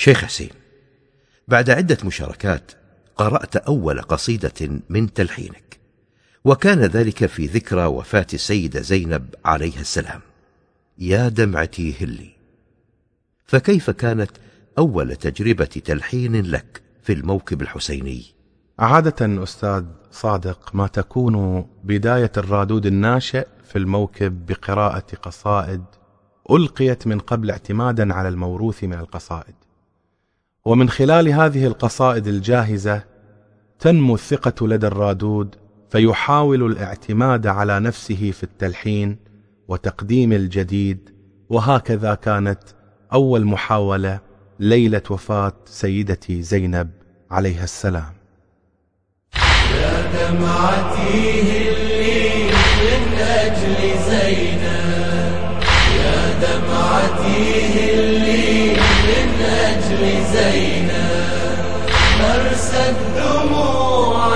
شيخ حسين، بعد عدة مشاركات قرأت أول قصيدة من تلحينك، وكان ذلك في ذكرى وفاة السيدة زينب عليها السلام، يا دمعتي هلي. فكيف كانت أول تجربة تلحين لك في الموكب الحسيني؟ عادة أستاذ صادق ما تكون بداية الرادود الناشئ في الموكب بقراءة قصائد ألقيت من قبل اعتمادا على الموروث من القصائد، ومن خلال هذه القصائد الجاهزة تنمو الثقة لدى الرادود، فيحاول الاعتماد على نفسه في التلحين وتقديم الجديد. وهكذا كانت أول محاولة ليلة وفاة سيدتي زينب عليها السلام. يا دمعتي هلي من أجل زينب، يا دمعتي هلي من أجل زينب، مرسى الدموع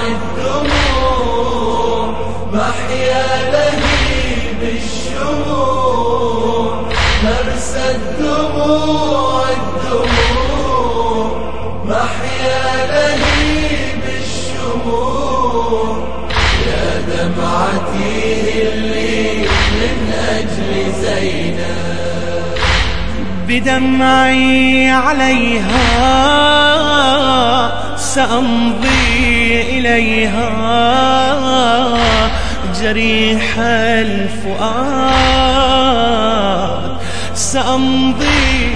محيا لهيب الشموع، مرسى الدموع محيا لهيب الشموع، يا دمعتي هلي من أجل زينب، بدمعي عليها سأمضي إليها جريح الفؤاد، سأمضي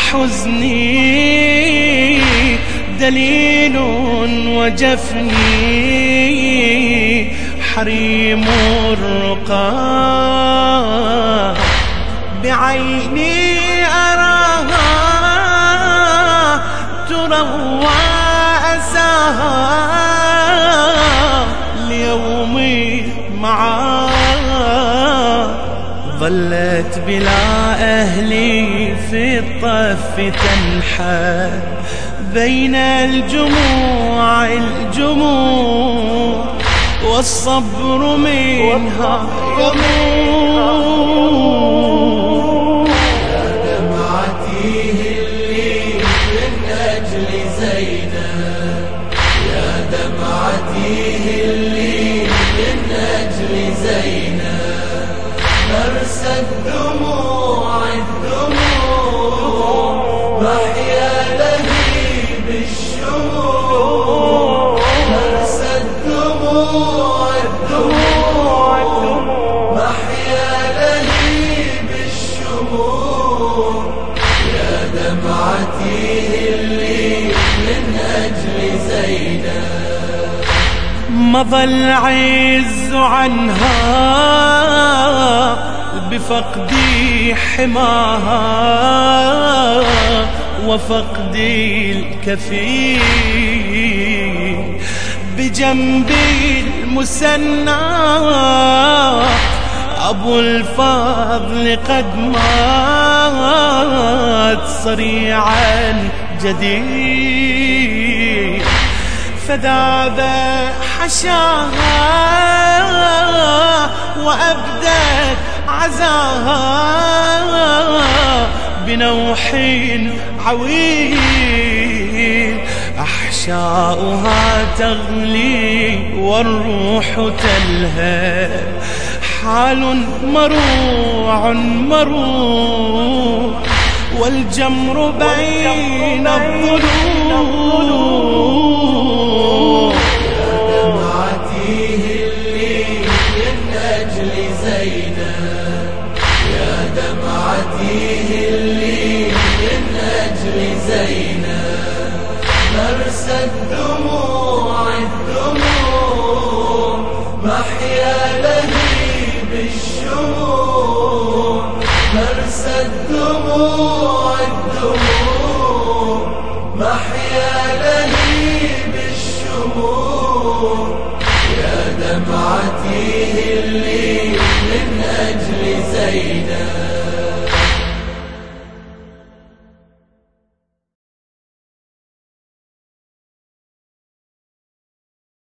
وحزني دليل وجفني حريم الرقاد، بعيني أراها تروى أساها ليومي معاه، ظلت بلا أهلي في الطف تنحى بين الجموع والصبر منها يموت. يا دمعتي هلي من أجل زينب، يا دمعتي هلي من أجل زينب، مرسى الدموع محيا لهيب الشموع، مرسى الدموع محيا لهيب الشموع، يا دمعتي هلي من أجل زينب، مضى العز عنها بفقدي حماها وفقدي الكفيل، بجنبي المسنى أبو الفضل قد مات صريعا جديد، فذاب حشاها وأبدت عزاها بنوح عويل، أحشاؤها تغلي والروح تلهى، حال مروع والجمر بين الضلوع. يا دمعتي هلي من أجل زينب، يا دمعتي هلي من أجل زينب، مرسى الدموع محيا لهيب الشموع، مرسى الدموع محيا لهيب الشموع، يا دمعتي هلي من أجل زينب.